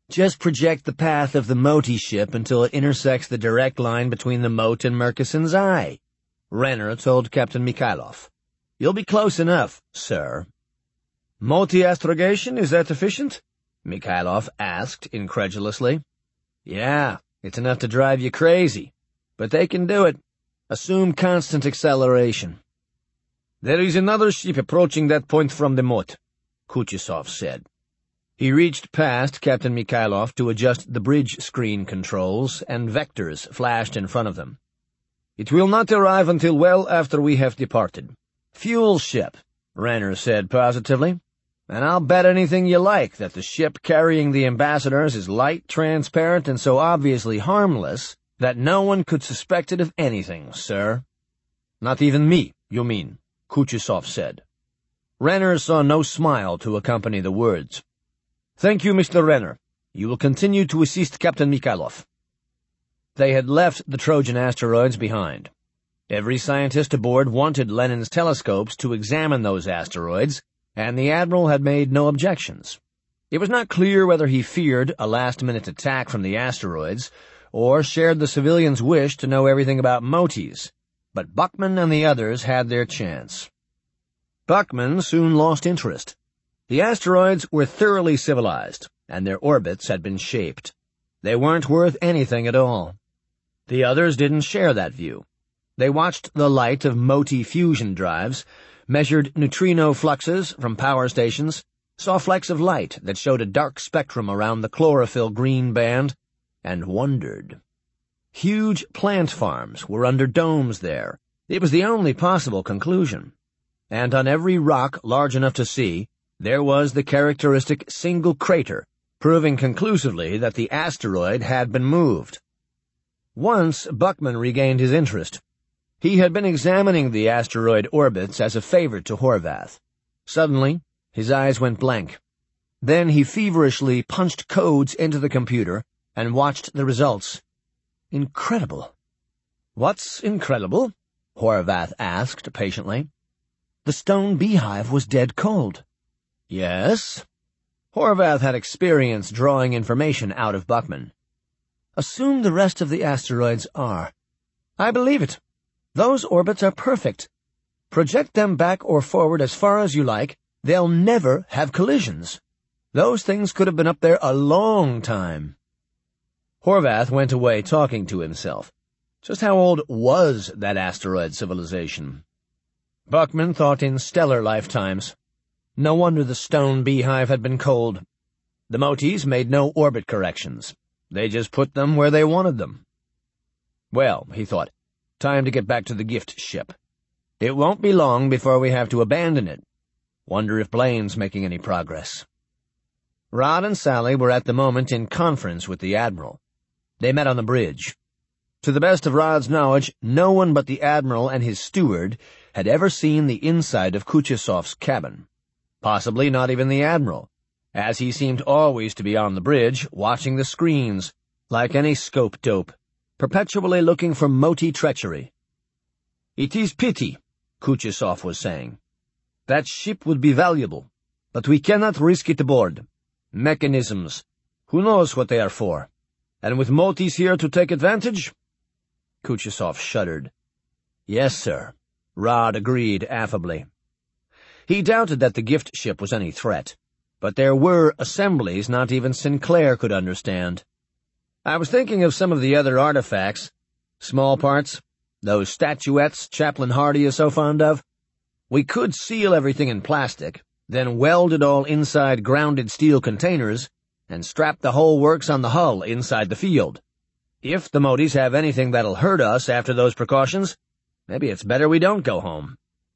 Just project the path of the Moti ship until it intersects the direct line between the moat and Murchison's eye, Renner told Captain Mikhailov. You'll be close enough, sir. Moti astrogation, is that efficient? Mikhailov asked incredulously. Yeah, it's enough to drive you crazy. But they can do it. Assume constant acceleration. There is another ship approaching that point from the moat, Kuchesov said. He reached past Captain Mikhailov to adjust the bridge screen controls, and vectors flashed in front of them. It will not arrive until well after we have departed. Fuel ship, Renner said positively. And I'll bet anything you like that the ship carrying the ambassadors is light, transparent, and so obviously harmless that no one could suspect it of anything, sir. Not even me, you mean, Kuchesov said. Renner saw no smile to accompany the words. Thank you, Mr. Renner. You will continue to assist Captain Mikhailov. They had left the Trojan asteroids behind. Every scientist aboard wanted Lenin's telescopes to examine those asteroids, and the Admiral had made no objections. It was not clear whether he feared a last-minute attack from the asteroids, or shared the civilians' wish to know everything about Motis, but Buckman and the others had their chance. Buckman soon lost interest. The asteroids were thoroughly civilized, and their orbits had been shaped. They weren't worth anything at all. The others didn't share that view. They watched the light of Moti fusion drives, measured neutrino fluxes from power stations, saw flecks of light that showed a dark spectrum around the chlorophyll green band, and wondered. Huge plant farms were under domes there. It was the only possible conclusion. And on every rock large enough to see, there was the characteristic single crater, proving conclusively that the asteroid had been moved. Once Buckman regained his interest. He had been examining the asteroid orbits as a favor to Horvath. Suddenly, his eyes went blank. Then he feverishly punched codes into the computer and watched the results. Incredible. What's incredible? Horvath asked patiently. The stone beehive was dead cold. Yes? Horvath had experience drawing information out of Buckman. Assume the rest of the asteroids are. I believe it. Those orbits are perfect. Project them back or forward as far as you like, they'll never have collisions. Those things could have been up there a long time. Horvath went away talking to himself. Just how old was that asteroid civilization? Buckman thought in stellar lifetimes. No wonder the stone beehive had been cold. The Motis made no orbit corrections. They just put them where they wanted them. Well, he thought, time to get back to the gift ship. It won't be long before we have to abandon it. Wonder if Blaine's making any progress. Rod and Sally were at the moment in conference with the Admiral. They met on the bridge. To the best of Rod's knowledge, no one but the Admiral and his steward had ever seen the inside of Kuchesov's cabin. Possibly not even the Admiral, as he seemed always to be on the bridge, watching the screens, like any scope dope, perpetually looking for Moti treachery. It is pity, Kuchesov was saying. That ship would be valuable, but we cannot risk it aboard. Mechanisms. Who knows what they are for? And with Motis here to take advantage? Kuchesov shuddered. Yes, sir. Rod agreed affably. He doubted that the gift ship was any threat, but there were assemblies not even Sinclair could understand. I was thinking of some of the other artifacts, small parts, those statuettes Chaplain Hardy is so fond of. We could seal everything in plastic, then weld it all inside grounded steel containers, and strap the whole works on the hull inside the field. If the Motis have anything that'll hurt us after those precautions, maybe it's better we don't go home.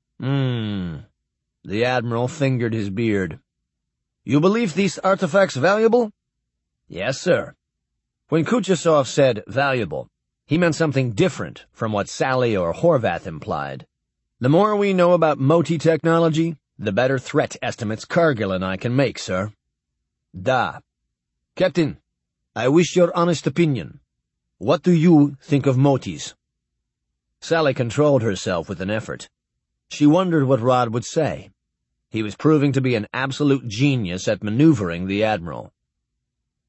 The Admiral fingered his beard. You believe these artifacts valuable? Yes, sir. When Kuchesov said valuable, he meant something different from what Sally or Horvath implied. The more we know about Moti technology, the better threat estimates Cargill and I can make, sir. Da. Captain, I wish your honest opinion. What do you think of Motis? Sally controlled herself with an effort. She wondered what Rod would say. He was proving to be an absolute genius at maneuvering the Admiral.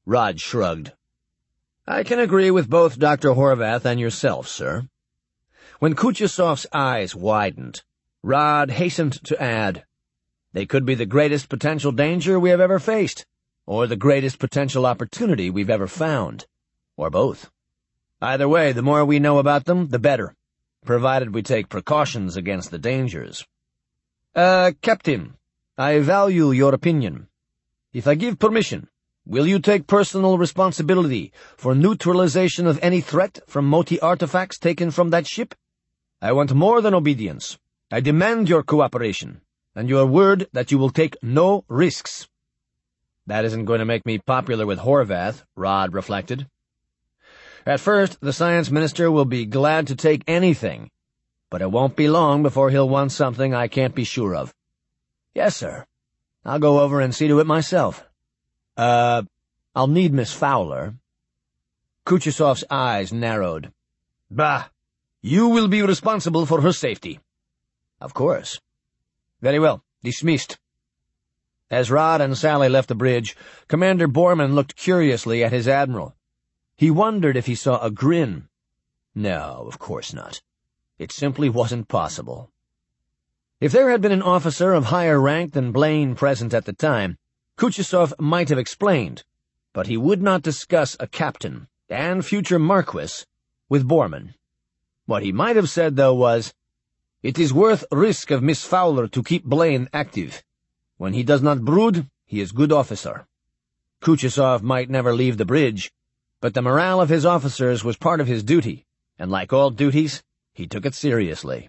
Rod shrugged. I can agree with both Dr. Horvath and yourself, sir. When Kuchesov's eyes widened, Rod hastened to add, they could be the greatest potential danger we have ever faced, or the greatest potential opportunity we've ever found, or both. Either way, the more we know about them, the better, provided we take precautions against the dangers. Captain, I value your opinion. If I give permission, will you take personal responsibility for neutralization of any threat from Moti artifacts taken from that ship? I want more than obedience. I demand your cooperation, and your word that you will take no risks. That isn't going to make me popular with Horvath, Rod reflected. At first, the science minister will be glad to take anything, but it won't be long before he'll want something I can't be sure of. Yes, sir. I'll go over and see to it myself. I'll need Miss Fowler. Kuchesov's eyes narrowed. Bah! You will be responsible for her safety. Of course. Very well. Dismissed. As Rod and Sally left the bridge, Commander Borman looked curiously at his admiral. He wondered if he saw a grin. No, of course not. It simply wasn't possible. If there had been an officer of higher rank than Blaine present at the time, Kuchesov might have explained, but he would not discuss a captain, and future Marquis, with Borman. What he might have said, though, was, "It is worth risk of Miss Fowler to keep Blaine active. When he does not brood, he is good officer." Kuchesov might never leave the bridge, but the morale of his officers was part of his duty, and like all duties, he took it seriously.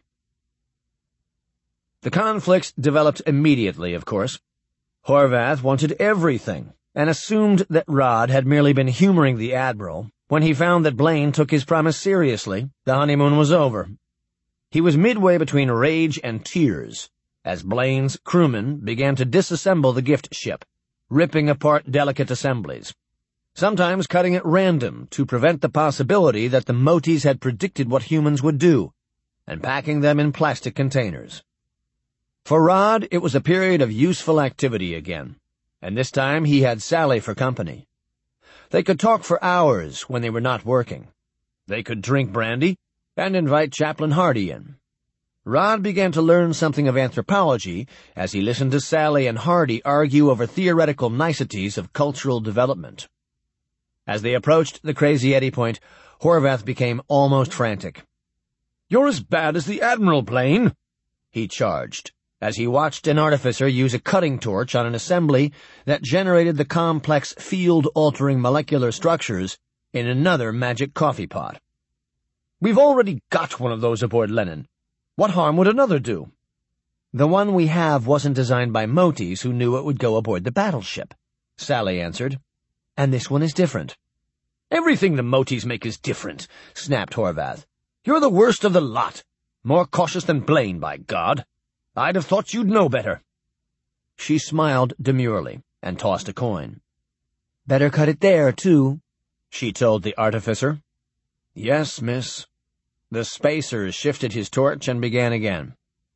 The conflict developed immediately, of course. Horvath wanted everything, and assumed that Rod had merely been humoring the Admiral. When he found that Blaine took his promise seriously, the honeymoon was over. He was midway between rage and tears, as Blaine's crewmen began to disassemble the gift ship, ripping apart delicate assemblies, sometimes cutting at random to prevent the possibility that the Motis had predicted what humans would do, and packing them in plastic containers. For Rod, it was a period of useful activity again, and this time he had Sally for company. They could talk for hours when they were not working. They could drink brandy and invite Chaplain Hardy in. Rod began to learn something of anthropology as he listened to Sally and Hardy argue over theoretical niceties of cultural development. As they approached the Crazy Eddy point, Horvath became almost frantic. "You're as bad as the Admiral, Blaine," he charged, as he watched an artificer use a cutting torch on an assembly that generated the complex field-altering molecular structures in another magic coffee pot. "We've already got one of those aboard Lenin. What harm would another do?" "The one we have wasn't designed by Motis who knew it would go aboard the battleship," Sally answered. "And this one is different." "Everything the Motis make is different," snapped Horvath. "You're the worst of the lot. More cautious than Blaine, by God. I'd have thought you'd know better." She smiled demurely and tossed a coin. "Better cut it there, too," she told the artificer. "Yes, miss." The spacer shifted his torch and began again.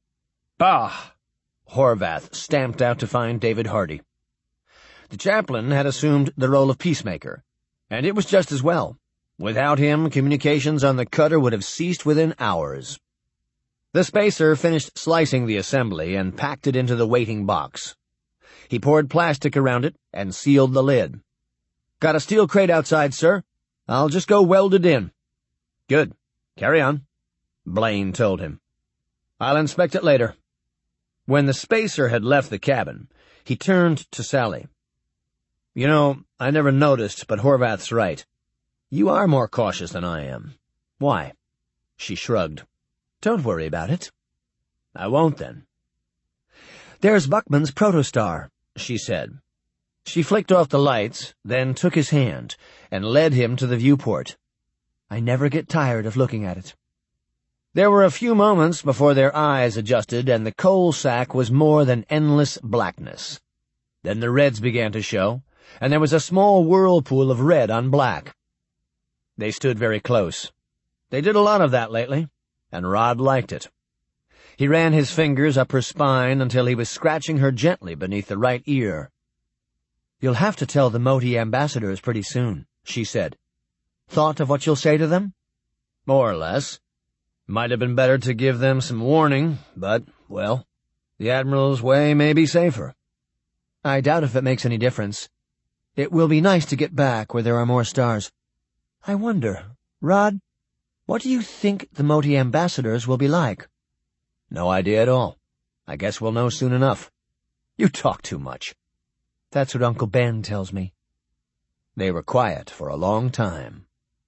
"Bah!" Horvath stamped out to find David Hardy. The chaplain had assumed the role of peacemaker, and it was just as well. Without him, communications on the cutter would have ceased within hours. The spacer finished slicing the assembly and packed it into the waiting box. He poured plastic around it and sealed the lid. "Got a steel crate outside, sir. I'll just go weld it in." "Good. Carry on," Blaine told him. "I'll inspect it later." When the spacer had left the cabin, he turned to Sally. "You know, I never noticed, but Horvath's right. You are more cautious than I am. Why?" She shrugged. "Don't worry about it." "I won't, then." "There's Buckman's protostar," she said. She flicked off the lights, then took his hand, and led him to the viewport. "I never get tired of looking at it." There were a few moments before their eyes adjusted, and the coal sack was more than endless blackness. Then the reds began to show, and there was a small whirlpool of red on black. They stood very close. They did a lot of that lately, and Rod liked it. He ran his fingers up her spine until he was scratching her gently beneath the right ear. "You'll have to tell the Moti ambassadors pretty soon," she said. "Thought of what you'll say to them?" "More or less. Might have been better to give them some warning, but, well, the Admiral's way may be safer." "I doubt if it makes any difference. It will be nice to get back where there are more stars. I wonder, Rod, what do you think the Moti ambassadors will be like?" "No idea at all. I guess we'll know soon enough." "You talk too much." "That's what Uncle Ben tells me." They were quiet for a long time.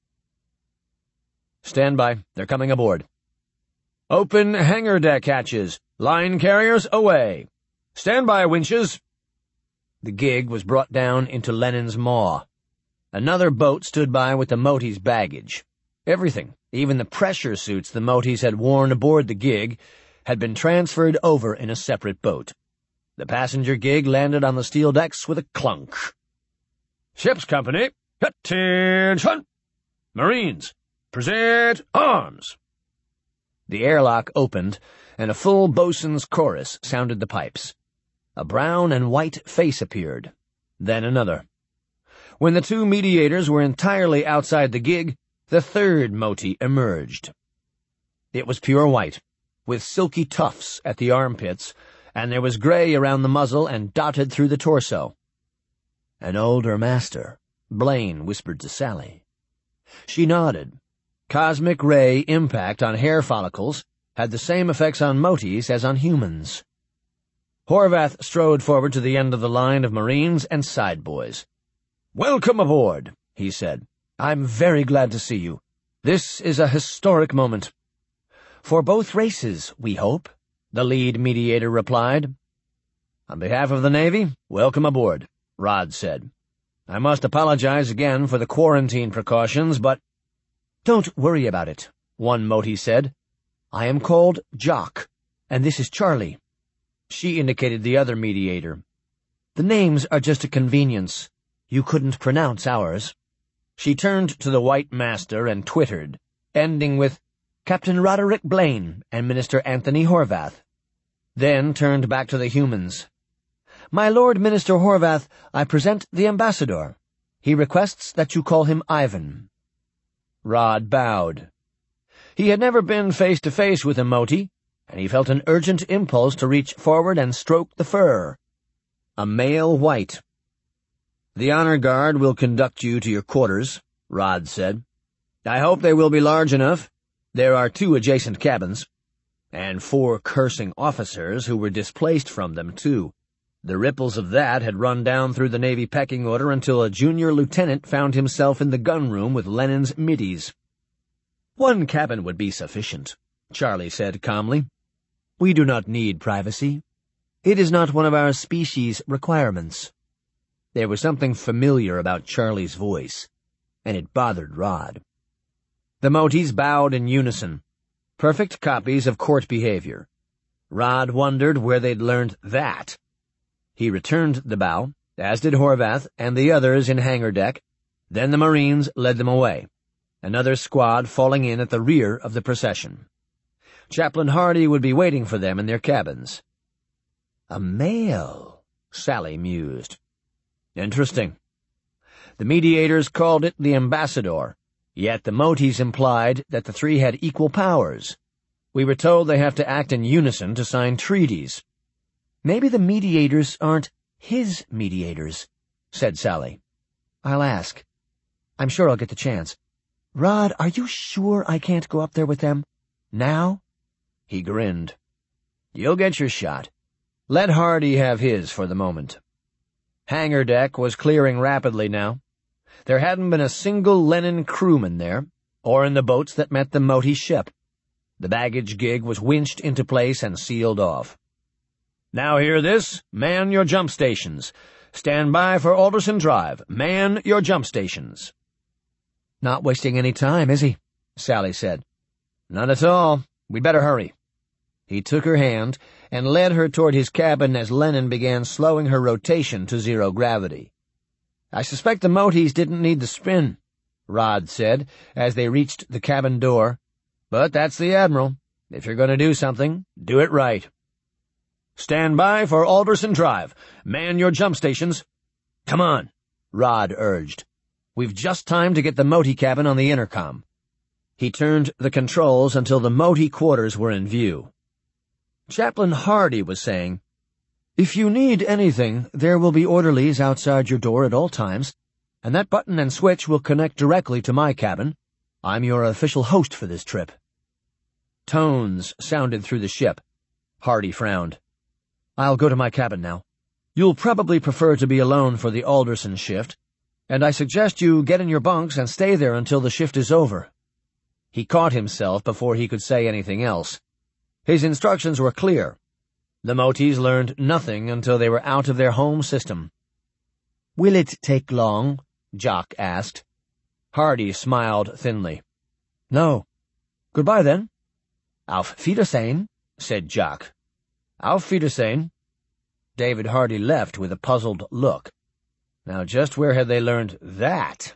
"Stand by. They're coming aboard." "Open hangar deck hatches. Line carriers away. Stand by, winches." The gig was brought down into Lenin's maw. Another boat stood by with the Moti's baggage. Everything, even the pressure suits the Motis had worn aboard the gig, had been transferred over in a separate boat. The passenger gig landed on the steel decks with a clunk. "Ship's company, attention! Marines, present arms!" The airlock opened, and a full bosun's chorus sounded the pipes. A brown and white face appeared, then another. When the two mediators were entirely outside the gig, the third Moti emerged. It was pure white, with silky tufts at the armpits, and there was gray around the muzzle and dotted through the torso. "An older master," Blaine whispered to Sally. She nodded. Cosmic ray impact on hair follicles had the same effects on Motis as on humans. Horvath strode forward to the end of the line of Marines and sideboys. "Welcome aboard," he said. "I'm very glad to see you. This is a historic moment." "For both races, we hope," the lead mediator replied. "On behalf of the Navy, welcome aboard," Rod said. "I must apologize again for the quarantine precautions, but—" "Don't worry about it," one Moti said. "I am called Jock, and this is Charlie." She indicated the other mediator. "The names are just a convenience. You couldn't pronounce ours." She turned to the white master and twittered, ending with "Captain Roderick Blaine and Minister Anthony Horvath," then turned back to the humans. "My Lord Minister Horvath, I present the ambassador. He requests that you call him Ivan." Rod bowed. He had never been face-to-face with a Moti, and he felt an urgent impulse to reach forward and stroke the fur. A male white. "The honor guard will conduct you to your quarters," Rod said. "I hope they will be large enough. There are 2 adjacent cabins, and 4 cursing officers who were displaced from them, too. The ripples of that had run down through the Navy pecking order until a junior lieutenant found himself in the gunroom with Lenin's middies. "1 cabin would be sufficient," Charlie said calmly. "We do not need privacy. It is not one of our species' requirements." There was something familiar about Charlie's voice, and it bothered Rod. The Motis bowed in unison, perfect copies of court behavior. Rod wondered where they'd learned that. He returned the bow, as did Horvath and the others in hangar deck. Then the Marines led them away, another squad falling in at the rear of the procession. Chaplain Hardy would be waiting for them in their cabins. "A male," Sally mused. "Interesting. The mediators called it the ambassador, yet the Motis implied that the 3 had equal powers. We were told they have to act in unison to sign treaties." "Maybe the mediators aren't his mediators," said Sally. "I'll ask. I'm sure I'll get the chance. Rod, are you sure I can't go up there with them? Now?" He grinned. "You'll get your shot. Let Hardy have his for the moment." Hangar deck was clearing rapidly now. There hadn't been a single Lenin crewman there, or in the boats that met the Moti ship. The baggage gig was winched into place and sealed off. "Now hear this. Man your jump stations. Stand by for Alderson Drive. Man your jump stations." "Not wasting any time, is he?" Sally said. "Not at all. We'd better hurry." He took her hand and led her toward his cabin as Lenin began slowing her rotation to 0 gravity. "I suspect the Motis didn't need the spin," Rod said as they reached the cabin door. "But that's the Admiral. If you're going to do something, do it right." "Stand by for Alderson Drive. Man your jump stations." Come on, Rod urged. We've just time to get the Moti cabin on the intercom. He turned the controls until the Moti quarters were in view. Chaplain Hardy was saying, "If you need anything, there will be orderlies outside your door at all times, and that button and switch will connect directly to my cabin. I'm your official host for this trip." Tones sounded through the ship. Hardy frowned. "I'll go to my cabin now. You'll probably prefer to be alone for the Alderson shift, and I suggest you get in your bunks and stay there until the shift is over." He caught himself before he could say anything else. His instructions were clear. The Motis learned nothing until they were out of their home system. "Will it take long?" Jock asked. Hardy smiled thinly. "No. Goodbye, then." "Auf Wiedersehen," said Jock. "Auf Wiedersehen." David Hardy left with a puzzled look. Now just where had they learned that?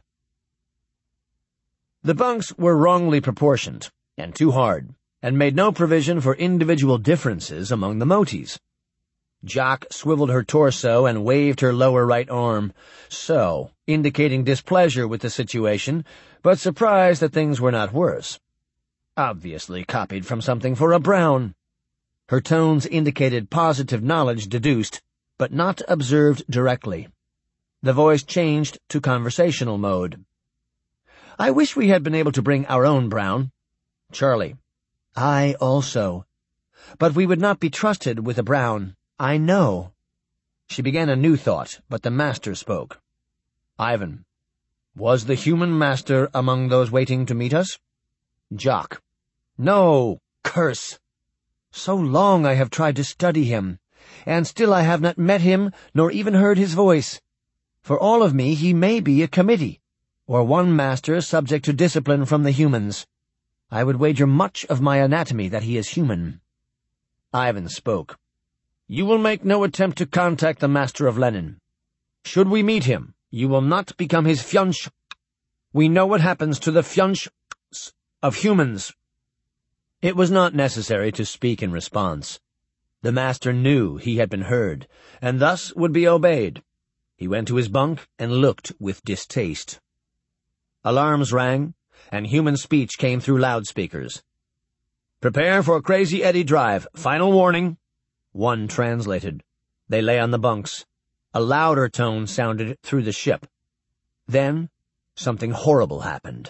The bunks were wrongly proportioned, and too hard, and made no provision for individual differences among the Motis. Jock swiveled her torso and waved her lower right arm, so, indicating displeasure with the situation, but surprised that things were not worse. Obviously copied from something for a Brown. Her tones indicated positive knowledge deduced, but not observed directly. The voice changed to conversational mode. "I wish we had been able to bring our own Brown." Charlie. "I also. But we would not be trusted with a Brown. I know." She began a new thought, but the master spoke. "Ivan, was the human master among those waiting to meet us?" Jock. "No, curse! So long I have tried to study him, and still I have not met him nor even heard his voice. For all of me, he may be a committee, or one master subject to discipline from the humans. I would wager much of my anatomy that he is human." Ivan spoke. "You will make no attempt to contact the Master of Lenin. Should we meet him, you will not become his fiancé. We know what happens to the fiancés of humans." It was not necessary to speak in response. The master knew he had been heard, and thus would be obeyed. He went to his bunk and looked with distaste. Alarms rang, and human speech came through loudspeakers. "Prepare for Crazy Eddie Drive. Final warning." One translated. They lay on the bunks. A louder tone sounded through the ship. Then, something horrible happened.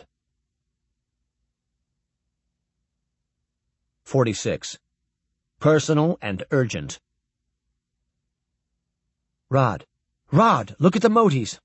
46. Personal and urgent. Rod, look at the Motis."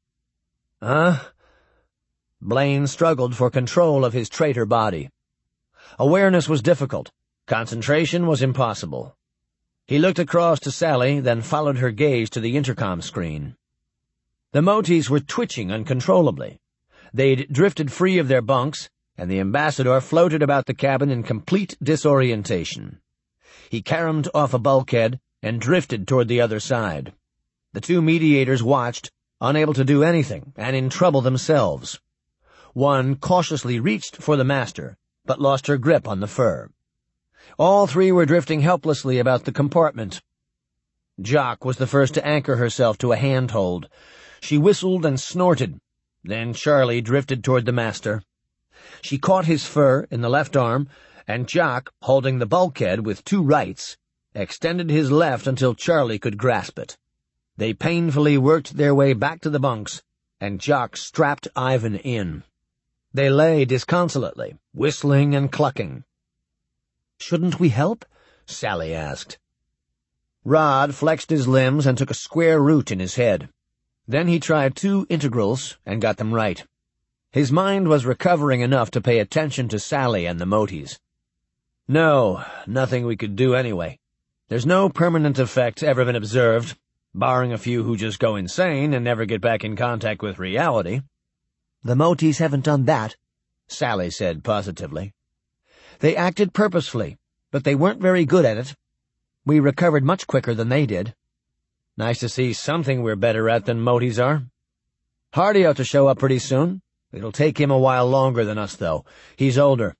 Blaine struggled for control of his traitor body. Awareness was difficult. Concentration was impossible. He looked across to Sally, then followed her gaze to the intercom screen. The Motis were twitching uncontrollably. They'd drifted free of their bunks, and the ambassador floated about the cabin in complete disorientation. He caromed off a bulkhead and drifted toward the other side. The two mediators watched, unable to do anything, and in trouble themselves. One cautiously reached for the master, but lost her grip on the fur. All three were drifting helplessly about the compartment. Jock was the first to anchor herself to a handhold. She whistled and snorted. Then Charlie drifted toward the master. She caught his fur in the left arm, and Jock, holding the bulkhead with two rights, extended his left until Charlie could grasp it. They painfully worked their way back to the bunks, and Jock strapped Ivan in. They lay disconsolately, whistling and clucking. "Shouldn't we help?" Sally asked. Rod flexed his limbs and took a square root in his head. Then he tried 2 integrals and got them right. His mind was recovering enough to pay attention to Sally and the Motis. "No, nothing we could do anyway. There's no permanent effect ever been observed, barring a few who just go insane and never get back in contact with reality." "The Motis haven't done that," Sally said positively. "They acted purposefully, but they weren't very good at it. We recovered much quicker than they did." "Nice to see something we're better at than Motis are. Hardy ought to show up pretty soon. It'll take him a while longer than us, though. He's older."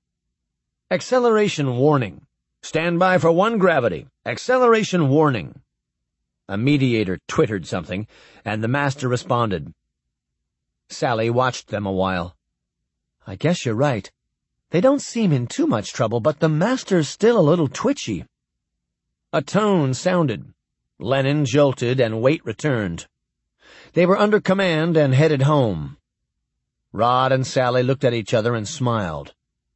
"Acceleration warning. Stand by for 1 gravity. Acceleration warning." A mediator twittered something, and the master responded. Sally watched them a while. "I guess you're right. They don't seem in too much trouble, but the master's still a little twitchy." A tone sounded. Lenin jolted, and weight returned. They were under command and headed home. Rod and Sally looked at each other and smiled.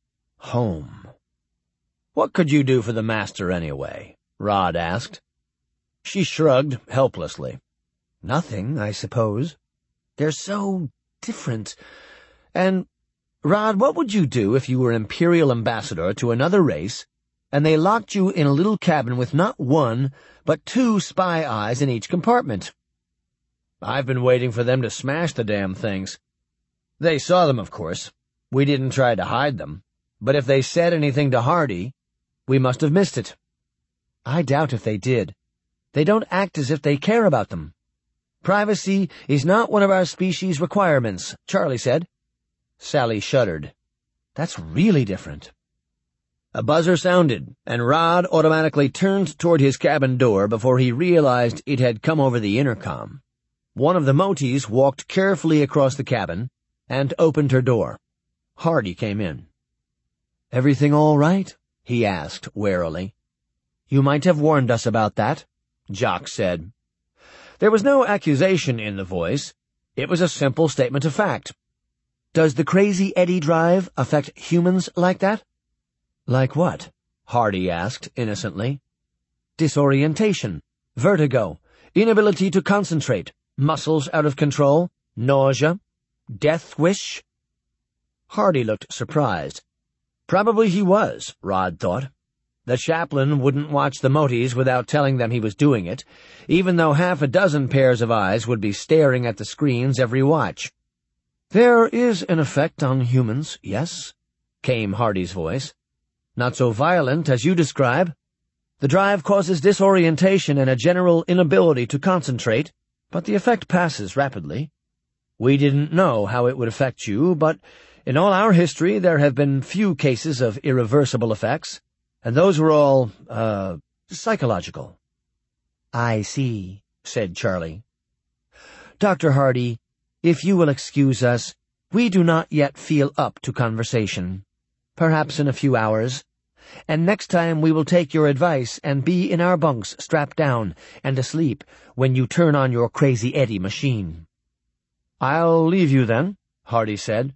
Home. "What could you do for the master, anyway?" Rod asked. She shrugged helplessly. "Nothing, I suppose. They're so different. And, Rod, what would you do if you were Imperial Ambassador to another race, and they locked you in a little cabin with not one, but 2 spy eyes in each compartment?" "I've been waiting for them to smash the damn things. They saw them, of course. We didn't try to hide them. But if they said anything to Hardy, we must have missed it." "I doubt if they did. They don't act as if they care about them. Privacy is not one of our species' requirements," Charlie said. Sally shuddered. "That's really different." A buzzer sounded, and Rod automatically turned toward his cabin door before he realized it had come over the intercom. One of the Motis walked carefully across the cabin and opened her door. Hardy came in. "Everything all right?" he asked warily. "You might have warned us about that," Jock said. There was no accusation in the voice. It was a simple statement of fact. "Does the Crazy Eddie drive affect humans like that?" "Like what?" Hardy asked innocently. "Disorientation, vertigo, inability to concentrate, muscles out of control, nausea, death wish." Hardy looked surprised. Probably he was, Rod thought. The chaplain wouldn't watch the Motis without telling them he was doing it, even though 6 pairs of eyes would be staring at the screens every watch. "There is an effect on humans, yes," came Hardy's voice. "Not so violent as you describe. The drive causes disorientation and a general inability to concentrate, but the effect passes rapidly. We didn't know how it would affect you, but in all our history there have been few cases of irreversible effects, and those were all, psychological." "I see," said Charlie. "Dr. Hardy, if you will excuse us, we do not yet feel up to conversation. Perhaps in a few hours. And next time we will take your advice and be in our bunks strapped down and asleep when you turn on your Crazy Eddie machine." "I'll leave you then," Hardy said.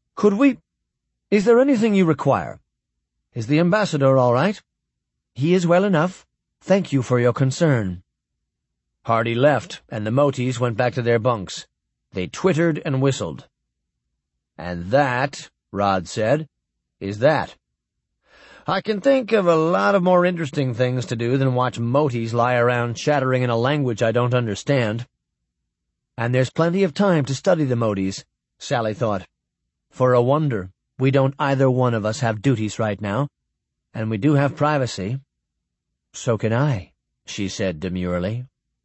Is there anything you require? Is the ambassador all right?" "He is well enough. Thank you for your concern." Hardy left, and the Motis went back to their bunks. They twittered and whistled. "And that," Rod said, "is that. I can think of a lot of more interesting things to do than watch Motis lie around chattering in a language I don't understand." "And there's plenty of time to study the Motis," Sally thought. "For a wonder, we don't either one of us have duties right now, and we do have privacy." "So can I," she said demurely.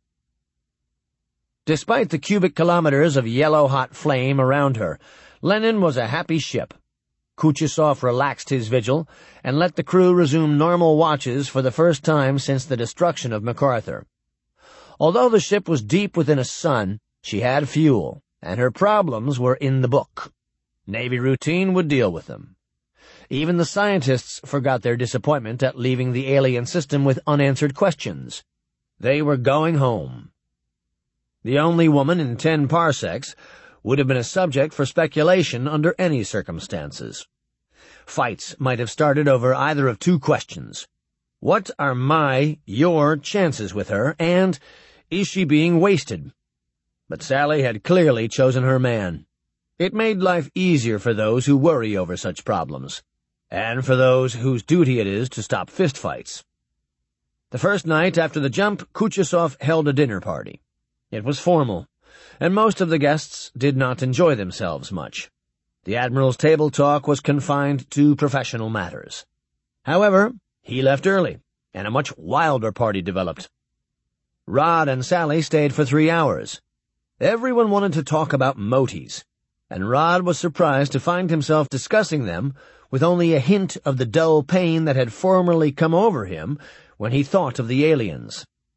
Despite the cubic kilometers of yellow-hot flame around her, Lenin was a happy ship. Kuchesov relaxed his vigil and let the crew resume normal watches for the first time since the destruction of MacArthur. Although the ship was deep within a sun, she had fuel, and her problems were in the book. Navy routine would deal with them. Even the scientists forgot their disappointment at leaving the alien system with unanswered questions. They were going home. The only woman in 10 parsecs would have been a subject for speculation under any circumstances. Fights might have started over either of 2 questions. What are your chances with her, and is she being wasted? But Sally had clearly chosen her man. It made life easier for those who worry over such problems, and for those whose duty it is to stop fistfights. The first night after the jump, Kuchesov held a dinner party. It was formal, and most of the guests did not enjoy themselves much. The Admiral's table talk was confined to professional matters. However, he left early, and a much wilder party developed. Rod and Sally stayed for 3 hours. Everyone wanted to talk about Motis, and Rod was surprised to find himself discussing them with only a hint of the dull pain that had formerly come over him when he thought of the aliens.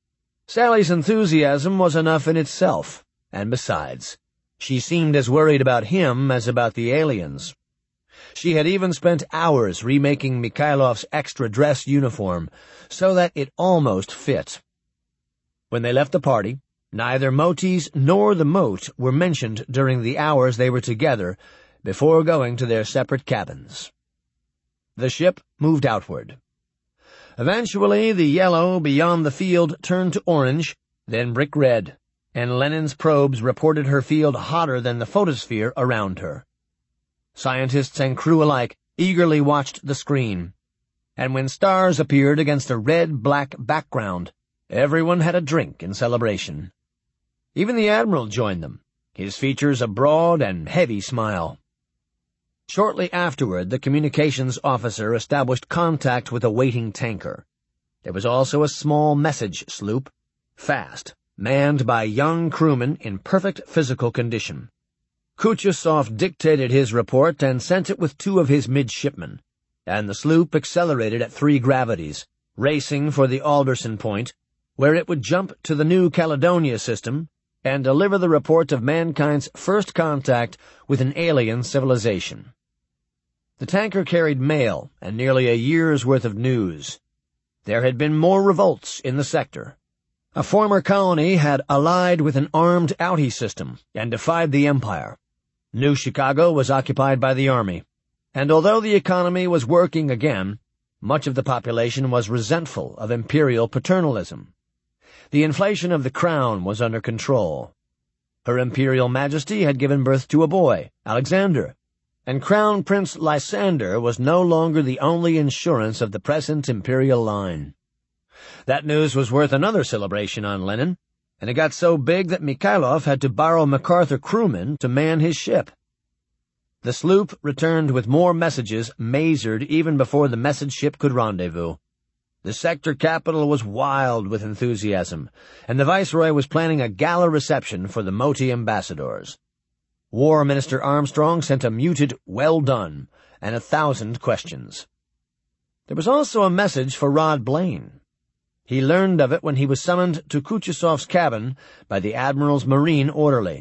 Sally's enthusiasm was enough in itself, and besides, she seemed as worried about him as about the aliens. She had even spent hours remaking Mikhailov's extra dress uniform so that it almost fit. When they left the party, neither Motis nor the moat were mentioned during the hours they were together before going to their separate cabins. The ship moved outward. Eventually, the yellow beyond the field turned to orange, then brick red, and Lenin's probes reported her field hotter than the photosphere around her. Scientists and crew alike eagerly watched the screen, and when stars appeared against a red-black background, everyone had a drink in celebration. Even the Admiral joined them, his features a broad and heavy smile. Shortly afterward, the communications officer established contact with a waiting tanker. There was also a small message sloop, fast, manned by young crewmen in perfect physical condition. Kuchusov dictated his report and sent it with 2 of his midshipmen, and the sloop accelerated at 3 gravities, racing for the Alderson point, where it would jump to the New Caledonia system and deliver the report of mankind's first contact with an alien civilization. The tanker carried mail and nearly a year's worth of news. There had been more revolts in the sector. A former colony had allied with an armed outie system and defied the Empire. New Chicago was occupied by the Army, and although the economy was working again, much of the population was resentful of imperial paternalism. The inflation of the crown was under control. Her Imperial Majesty had given birth to a boy, Alexander, and Crown Prince Lysander was no longer the only insurance of the present imperial line. That news was worth another celebration on Lenin, and it got so big that Mikhailov had to borrow MacArthur crewmen to man his ship. The sloop returned with more messages mazered even before the message ship could rendezvous. The sector capital was wild with enthusiasm, and the Viceroy was planning a gala reception for the Moti ambassadors. War Minister Armstrong sent a muted "well done" and 1,000 questions. There was also a message for Rod Blaine. He learned of it when he was summoned to Kuchusov's cabin by the Admiral's Marine orderly.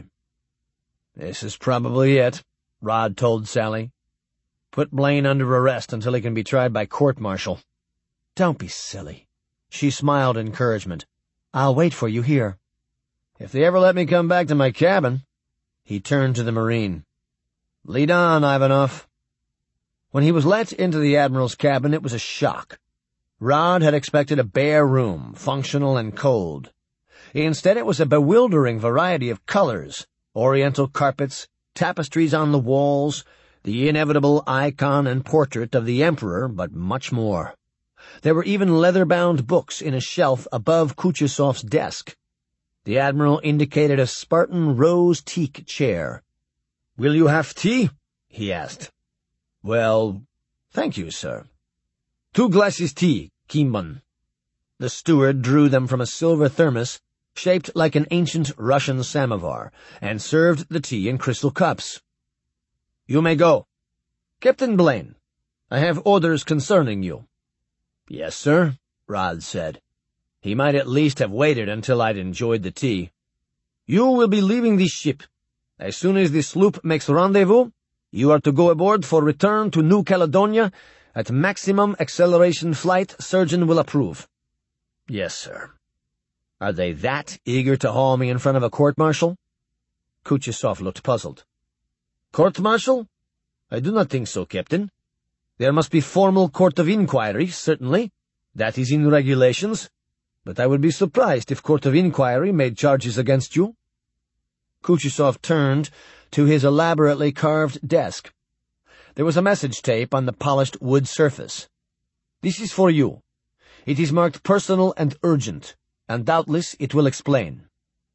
"This is probably it," Rod told Sally. "Put Blaine under arrest until he can be tried by court-martial." "Don't be silly." She smiled encouragement. "I'll wait for you here." "If they ever let me come back to my cabin." He turned to the Marine. "Lead on, Ivanov." When he was let into the Admiral's cabin, it was a shock. Rod had expected a bare room, functional and cold. Instead, it was a bewildering variety of colors, oriental carpets, tapestries on the walls, the inevitable icon and portrait of the Emperor, but much more. There were even leather-bound books in a shelf above Kuchusov's desk. The Admiral indicated a Spartan rose teak chair. "Will you have tea?" he asked. "Well, thank you, sir." "2 glasses tea, Kimban." The steward drew them from a silver thermos shaped like an ancient Russian samovar, and served the tea in crystal cups. "You may go." "Captain Blaine, I have orders concerning you." "Yes, sir," Rod said. He might at least have waited until I'd enjoyed the tea. "You will be leaving the ship. As soon as the sloop makes rendezvous, you are to go aboard for return to New Caledonia at maximum acceleration flight surgeon will approve." "Yes, sir." "Are they that eager to haul me in front of a court-martial?" Kuchusov looked puzzled. "Court-martial? I do not think so, Captain. There must be formal court of inquiry, certainly. That is in regulations. But I would be surprised if court of inquiry made charges against you." Kuchusov turned to his elaborately carved desk. There was a message tape on the polished wood surface. "This is for you. It is marked personal and urgent, and doubtless it will explain."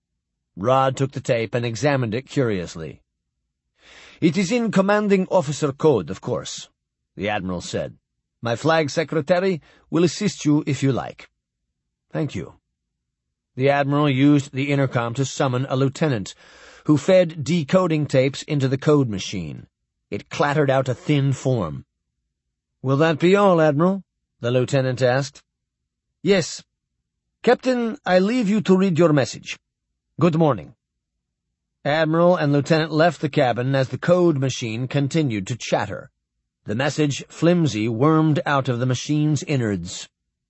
Rod took the tape and examined it curiously. "It is in commanding officer code, of course," the Admiral said. "My flag secretary will assist you if you like." "Thank you." The Admiral used the intercom to summon a lieutenant, who fed decoding tapes into the code machine. It clattered out a thin form. "Will that be all, Admiral?" the lieutenant asked. "Yes. Captain, I leave you to read your message. Good morning." Admiral and Lieutenant left the cabin as the code machine continued to chatter. The message, flimsy, wormed out of the machine's innards.